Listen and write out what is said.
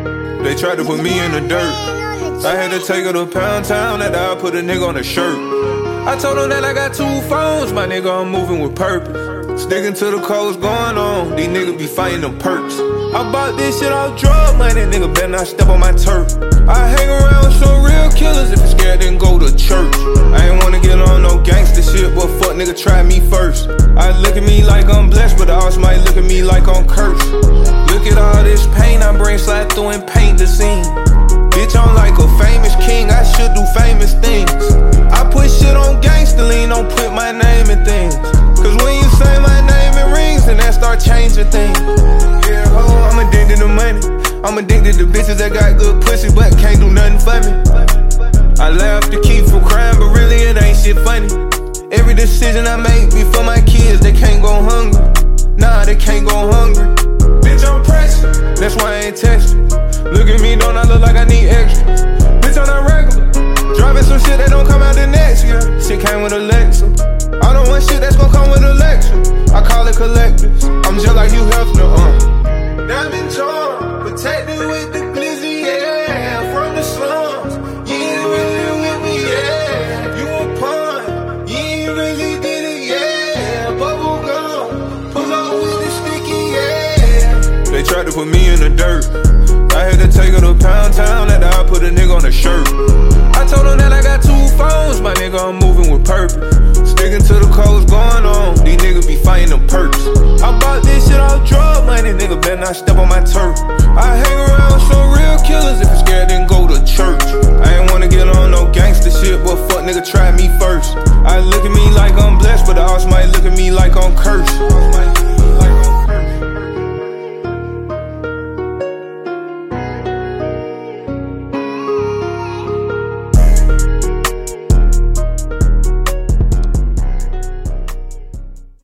They tried to put me in the dirt. I had to take her to Pound Town, that I put a nigga on a shirt. I told him that I got 2 phones, my nigga, I'm moving with purpose. Sticking to the codes going on, these niggas be fighting them perks. I bought this shit off drug money, nigga better not step on my turf. I hang around with some real killers, if you're scared then go to church. I ain't wanna get on no gangster shit, but fuck nigga try me first. I look at me like I'm blessed, but the also might look at me like I'm cursed. Look at all this pain I bring, slide through and paint the scene. Bitch, I'm like a famous king, I should do famous things. I put shit on gangster lean, don't put my name in things. Cause when you say my name it rings, and that start changing things. Yeah, ho, I'm addicted to money. I'm addicted to bitches that got good pussy but can't do nothing for me. I laugh to keep from crying, but really it ain't shit funny. Every decision I make be for my kids, they can't go hungry. Nah, they can't go hungry. Bitch, I'm pressure, that's why I ain't texting. Look at me, don't I look like I need extra? Bitch, I'm not regular. Driving some shit that don't come out the next year. Shit came with Alexa. I don't want shit that's gon' come with a lecture. I call it collectors. I'm just like Hugh Hefner, Diamond charm, protected with the glizzy, yeah. From the slums, you ain't really with me, yeah. You a pawn, you ain't really did it, yeah. Bubble gum, pull up with the sticky, yeah. They tried to put me in the dirt. I had to take her to Pound Town, that I put a nigga on a shirt. I told him that I got 2 phones, my nigga, I'm moving with purpose. Sticking to the codes going on, these niggas be fighting them perks. I bought this shit off drug money, nigga better not step on my turf. I hang around